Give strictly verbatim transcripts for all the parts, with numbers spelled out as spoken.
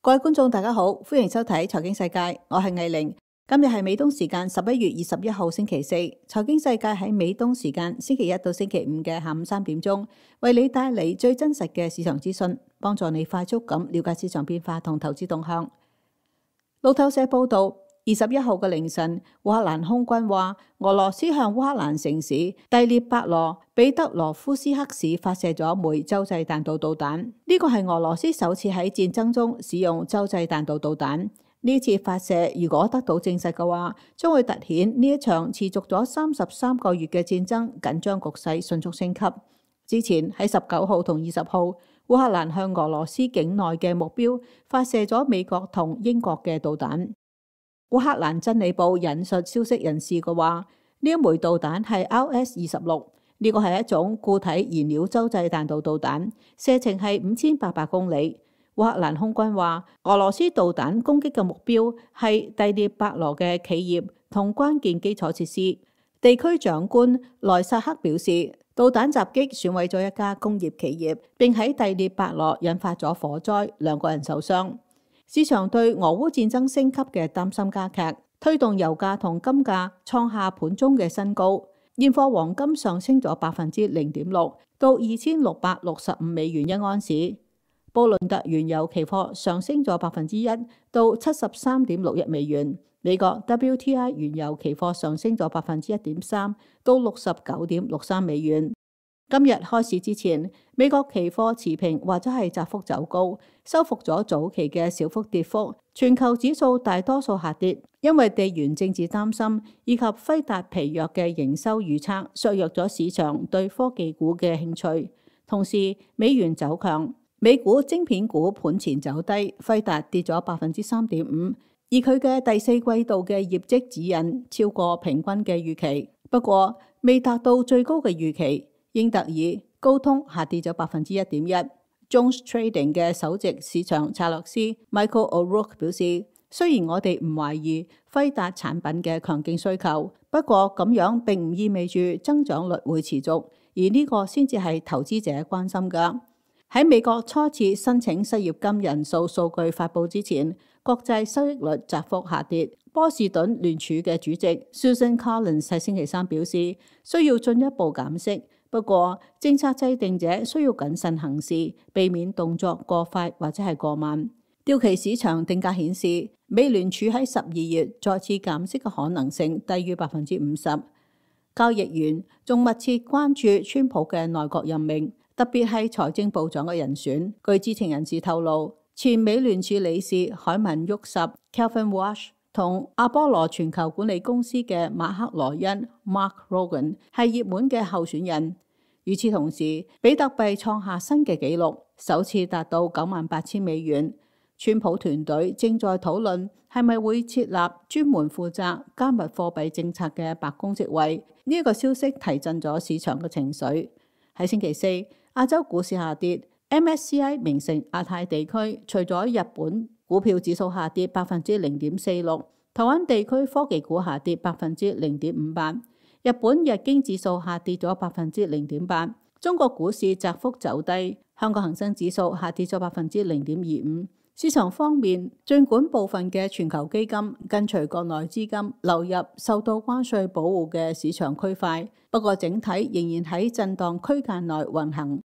各位觀眾大家好，歡迎收睇財經世界，我係藝玲。今日係美東時間十一月二十一號星期四，財經世界喺美東時間星期一到星期五嘅下午三點鐘，為你帶嚟最真實嘅市場資訊，幫助你快速咁了解市場變化同投資動向。路透社報道，二十一號嘅凌晨，烏克蘭空軍話俄羅斯向烏克蘭城市第聶伯羅彼得羅夫斯克市發射咗一枚洲際彈道導彈，呢個係俄羅斯首次喺戰爭中使用洲際彈道導彈。呢次發射如果得到證實嘅話，將會凸顯呢一場持續咗三十三個月嘅戰爭緊張局勢迅速升級。之前喺十九號同二十號，烏克蘭向俄羅斯境內嘅目標發射咗美國同英國嘅導彈。烏克蘭真理報引述消息人士嘅話，呢一枚導彈係 R S 二十六，呢個係一種固體燃料洲際彈道導彈，射程係五千八百公里。烏克蘭空軍話，俄羅斯導彈攻擊嘅目標係第聶伯羅嘅企業同關鍵基礎設施。地區長官萊薩克表示，導彈襲擊損毀咗一家工業企業，並喺第聶伯羅引發咗火災，兩個人受傷。市場對俄烏戰爭升級嘅擔心加劇，推動油價同金價創下盤中嘅新高。現貨黃金上升咗百分之零點六，到二千六百六十五美元一盎司。布倫特原油期貨上升咗百分之一，到七十三點六一美元。美國 W T I 原油期貨上升咗百分之一點三，到六十九點六三美元。今日開市之前，美國期貨持平或者係窄幅走高，收復咗早期嘅小幅跌幅。全球指數大多數下跌，因為地緣政治擔心以及輝達疲弱嘅營收預測削弱咗市場對科技股嘅興趣。同時，美元走強。美股晶片股盤前走低，輝達跌咗百分之三點五，而佢嘅第四季度嘅業績指引超過平均嘅預期，不過未達到最高嘅預期。英特爾、高通下跌咗百分之一點一。Jones Trading 嘅首席市場策略師 Michael O'Rourke 表示，雖然我哋唔懷疑輝達產品嘅強勁需求，不過咁樣並唔意味住增長率會持續，而呢個先至係投資者關心㗎。喺美國初次申請失業金人數數據發佈之前，國債收益率窄幅下跌。波士頓聯儲嘅主席 Susan Collins 喺星期三表示，需要進一步減息，不過政策制定者需要謹慎行事，避免動作過快或者係過慢。掉期市場定價顯示，美聯儲喺十二月再次減息嘅可能性低於百分之五十。交易員仲密切關注川普嘅內閣任命，特別係財政部長嘅人選。據知情人士透露，前美聯儲理事海文沃什 Calvin Walsh 同阿波羅全球管理公司嘅馬克羅恩 Mark Rogan 係熱門嘅候選人。與此同時，比特幣創下新嘅紀錄，首次達到九萬八千美元。川普團隊正在討論係咪會設立專門負責加密貨幣政策嘅白宮職位。呢、這、一個消息提振咗市場嘅情緒。喺星期四，亞洲股市下跌 ，M S C I 名城亞太地區除咗日本股票指數下跌百分之零點四六，台灣地區科技股下跌百分之零點五八，日本日經指數下跌咗百分之零點八，中國股市窄幅走低，香港恒生指數下跌咗百分之零點二五。市場方面，儘管部分嘅全球基金跟隨國內資金流入受到關稅保護嘅市場區塊，不過整體仍然喺震盪區間內運行。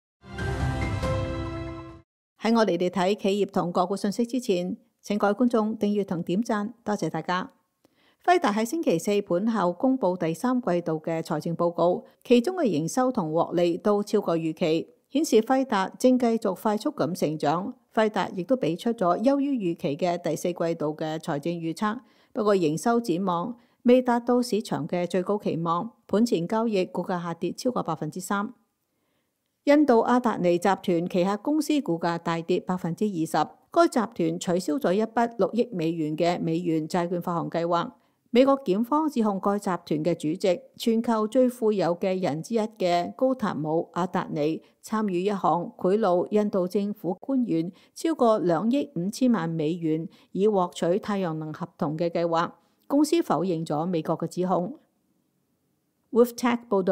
喺我哋哋睇企業同個股信息之前，請各位觀眾訂閱同點讚，多謝大家。輝達喺星期四盤後公布第三季度嘅財政報告，其中嘅營收同獲利都超過預期，顯示輝達正繼續快速咁成長。輝達亦都俾出咗優於預期嘅第四季度嘅財政預測，不過營收展望未達到市場嘅最高期望，盤前交易股價下跌超過百分之三。印度阿達尼集團旗下公司股價大跌百分之二十，該集團取消咗一筆六億美元嘅美元債券發行計劃。美國檢方指控該集團嘅主席、全球最富有嘅人之一嘅高塔姆阿達尼參與一項賄賂印度政府官員超過兩億五千萬美元以獲取太陽能合同嘅計劃。公司否認咗美國嘅指控。Wolftech 報道，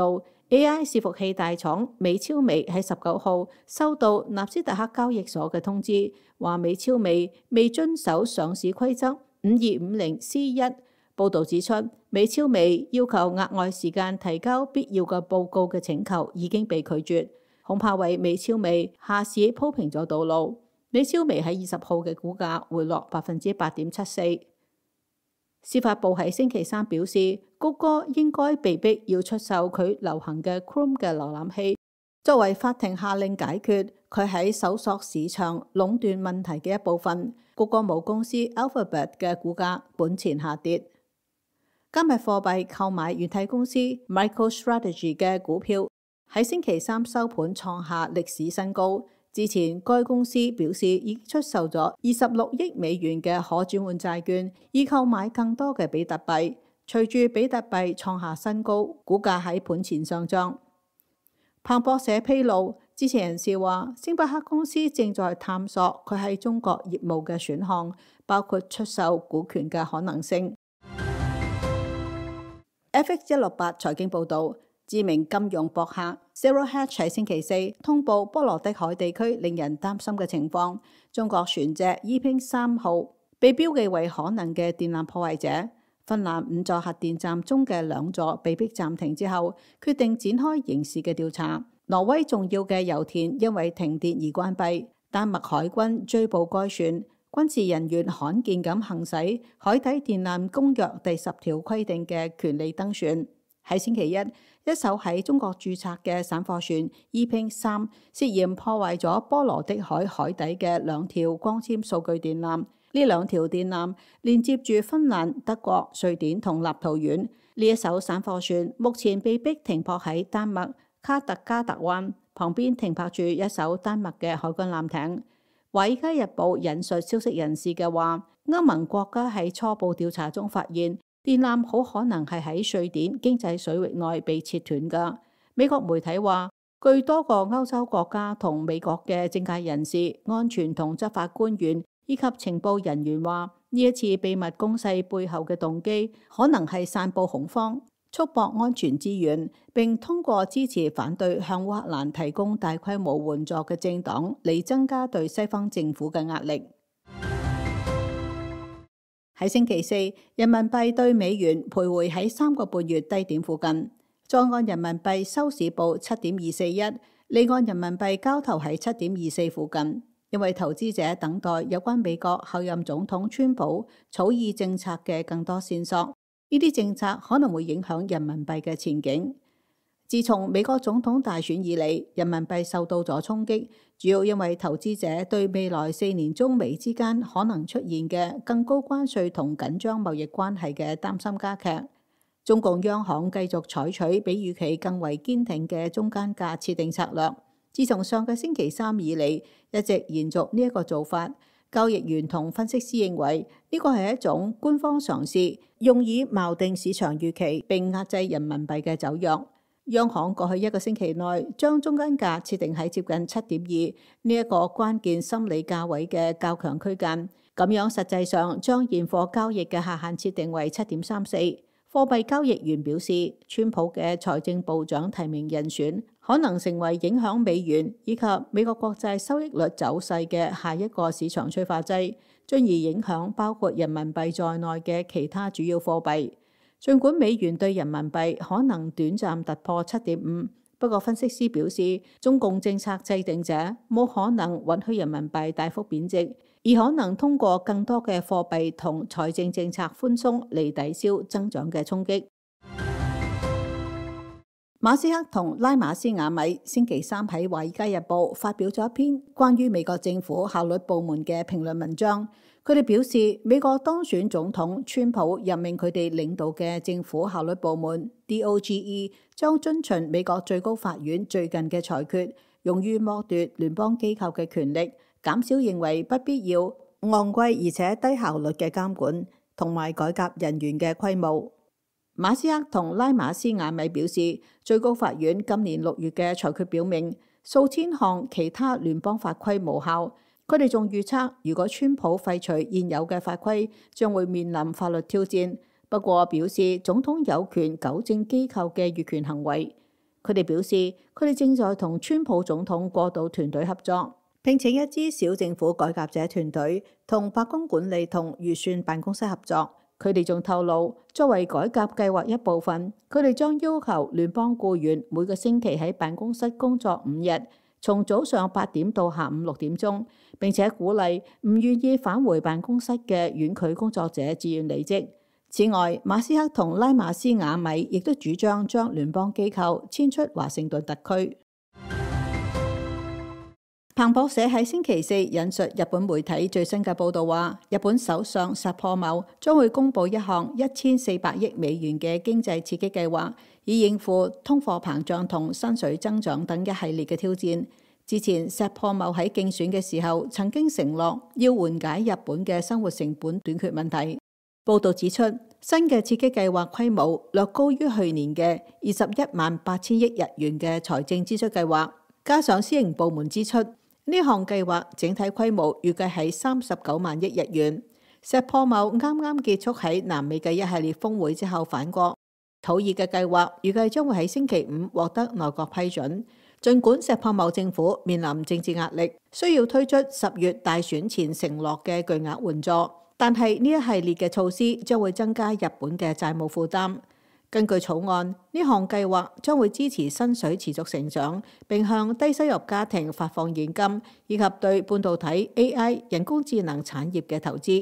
A I 伺服器大廠美超微喺十九號收到納斯達克交易所嘅通知，話美超微未遵守上市規則五二五零 C 一。報導指出，美超微要求額外時間提交必要嘅報告嘅請求已經被拒絕，恐怕為美超微下市鋪平咗道路。美超微喺二十號嘅股價回落百分之八點七四。司法部喺星期三表示，谷歌應該被逼要出售佢流行嘅 Chrome 嘅瀏覽器，作為法庭下令解決佢喺搜索市場壟斷問題嘅一部分。谷歌母公司 Alphabet 嘅股價本前下跌。加密貨幣購買軟體公司 MicroStrategy 嘅股票喺星期三收盤創下歷史新高。之前該公司表示已經出售咗二十六億美元嘅可轉換債券，以購買更多嘅比特幣。隨住比特幣創下新高，股價喺盤前上漲。彭博社披露，知情人士話，星巴克公司正在探索佢喺中國業務嘅選項，包括出售股權嘅可能性。F X 一六八財經報導。知名金融博客 Zero Hedge 喺星期四通報波羅的海地區令人擔心嘅情況。中國船隻伊聘三號被標記為可能嘅電纜破壞者。芬蘭五座核電站中嘅兩座被迫暫停之後，決定展開刑事嘅調查。挪威重要嘅油田因為停電而關閉。丹麥海軍追捕該船，軍事人員罕見咁行使海底電纜公約第十條規定嘅權利登船。喺星期一，一艘喺中國註冊嘅散貨船伊聘三涉嫌破壞咗波羅的海海底嘅兩條光纖數據電纜。呢兩條電纜連接住芬蘭、德國、瑞典同立陶宛。呢一艘散貨船目前被迫停泊喺丹麥卡特加特灣，旁邊停泊住一艘丹麥嘅海軍艦艇。華爾街日報引述消息人士嘅話，歐盟國家喺初步調查中發現，電纜好可能係喺瑞典經濟水域內被切斷㗎。美國媒體話，據多個歐洲國家同美國嘅政界人士、安全同執法官員以及情報人員話，呢一次秘密攻勢背後嘅動機可能係散佈恐慌、束縛安全資源，並通過支持反對向烏克蘭提供大規模援助嘅政黨嚟增加對西方政府嘅壓力。喺星期四，人民幣對美元徘徊喺三個半月低點附近。在岸人民幣收市報七點二四一，離岸人民幣交投喺七點二四附近。因為投資者等待有關美國後任總統川普草擬政策嘅更多線索，呢啲政策可能會影響人民幣嘅前景。自從美國總統大選以嚟，人民幣受到咗衝擊，主要因為投資者對未來四年中美之間可能出現嘅更高關稅同緊張貿易關係嘅擔心加劇。中共央行繼續採取比預期更為堅挺嘅中間價設定策略，自從上個星期三以嚟，一直延續呢一個做法。交易員同分析師認為呢個係一種官方嘗試，用以錨定市場預期並壓制人民幣嘅走弱。央行過去一個星期內將中間價設定喺接近七點二呢一個關鍵心理價位嘅較強區間，咁樣實際上將現貨交易嘅下限設定為七點三四。貨幣交易員表示，川普嘅財政部長提名人選可能成為影響美元以及美國國債收益率走勢嘅下一個市場催化劑，進而影響包括人民幣在內嘅其他主要貨幣。儘管美元對人民幣可能短暫突破七點五，不過分析師表示，中共政策制定者冇可能允許人民幣大幅貶值，而可能通過更多嘅貨幣同財政政策寬鬆嚟抵消增長嘅衝擊。馬斯克同拉馬斯亞米星期三喺《華爾街日報》發表咗一篇關於美國政府效率部門嘅評論文章。佢哋表示，美國當選總統川普任命佢哋領導嘅政府效率部門 D O G E 將遵循美國最高法院最近嘅裁決，用於剝奪聯邦機構嘅權力，減少認為不必要、昂貴而且低效率嘅監管，同埋改革人員嘅規模。馬斯克同拉馬斯亞米表示，最高法院今年六月嘅裁決表明，數千項其他聯邦法規無效。佢哋仲預測，如果川普廢除現有嘅法規，將會面臨法律挑戰。不過表示，總統有權糾正機構嘅越權行為。 佢哋表示，佢哋正在同川普總統過渡團隊合作，聘請一支小政府改革者團隊同白宮管理同預算辦公室合作。佢哋仲透露，作為改革計劃一部分，佢哋將要求聯邦僱員每個星期喺辦公室工作五日，從早上八點到下午六點鐘，並且鼓勵唔願意返回辦公室嘅遠距工作者自願離職。此外，馬斯克同拉馬斯瓦米亦都主張將聯邦機構遷出華盛頓特區。彭博社喺星期四引述日本媒體最新嘅報導話，日本首相薩破茂將會公布一項一千四百億美元嘅經濟刺激計劃，以應付通貨膨脹同薪水增長等一系列嘅挑戰。之前，薩破茂喺競選嘅時候曾經承諾要緩解日本嘅生活成本短缺問題。報導指出，新嘅刺激計劃規模略高於去年嘅二十一萬八千億日元嘅財政支出計劃，加上私營部門支出。呢項計劃整體規模預計係三十九萬億日元。石破茂啱啱結束喺南美嘅一系列峰會之後返國，討議嘅計劃預計將會喺星期五獲得內閣批准。儘管石破茂政府面臨政治壓力，需要推出十月大選前承諾嘅巨額援助，但係呢一系列嘅措施將會增加日本嘅債務負擔。根據草案，呢項計劃將會支持薪水持續成長，並向低收入家庭發放現金，以及對半導體、A I、人工智能產業嘅投資。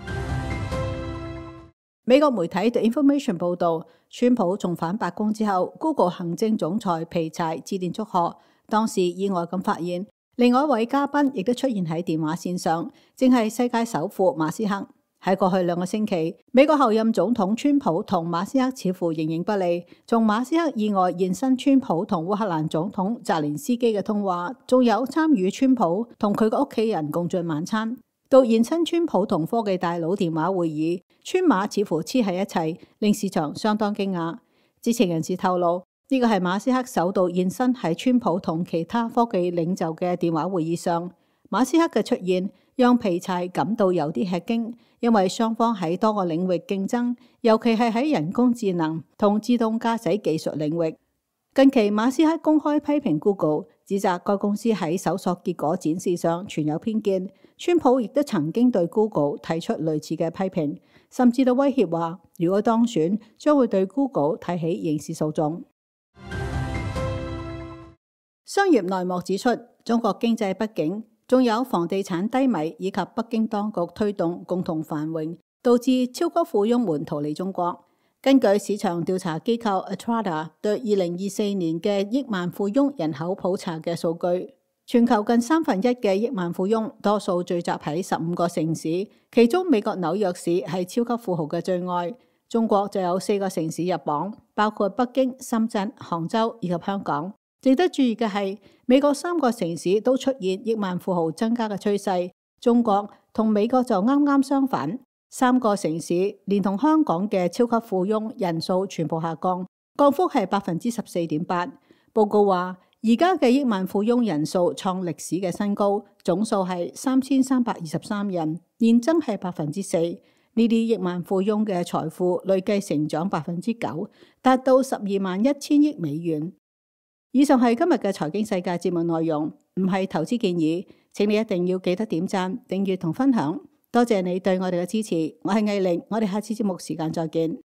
美國媒體 The Information 報導，川普重返白宮之後 ，Google 行政總裁皮柴致電祝賀，當時意外咁發現，另外一位嘉賓亦都出現喺電話線上，正係世界首富馬斯克。喺過去兩個星期，美國後任總統川普同馬斯克似乎形影不離。從馬斯克意外現身川普同烏克蘭總統澤連斯基嘅通話，仲有參與川普同佢個屋企人共進晚餐，到現身川普同科技大佬電話會議，川馬似乎黐喺一齊，令市場相當驚訝。知情人士透露，呢個係馬斯克首度現身喺川普同其他科技領袖嘅電話會議上。馬斯克嘅出現讓皮柴感到有啲吃驚，因為雙方喺多個領域競爭，尤其係喺人工智能同自動駕駛技術領域。近期馬斯克公開批評 Google， 指責該公司喺搜索結果展示上存有偏見。川普亦都曾經對 Google 提出類似嘅批評，甚至到威脅話，如果當選，將會對 Google 提起刑事訴訟。商業內幕指出，中國經濟不景，仲有房地產低迷以及北京當局推動共同繁榮，導致超級富翁們逃離中國。根據市場調查機構 Atra 對二零二四年嘅億萬富翁人口普查嘅數據，全球近三分一嘅億萬富翁多數聚集喺十五個城市，其中美國紐約市係超級富豪嘅最愛。中國就有四個城市入榜，包括北京、深圳、杭州以及香港。值得注意嘅係，美國三個城市都出現億萬富豪增加嘅趨勢，中國同美國就啱啱相反，三個城市連同香港嘅超級富翁人數全部下降，降幅係百分之十四點八。報告話，而家嘅億萬富翁人數創歷史嘅新高，總數係三千三百二十三人，年增係百分之四。呢啲億萬富翁嘅財富累計成長百分之九，達到十二萬一千億美元。以上係今日嘅財經世界節目內容，唔係投資建議，請你一定要記得點讚、訂閱同分享。多謝你對我哋嘅支持，我係藝玲，我哋下次節目時間再見。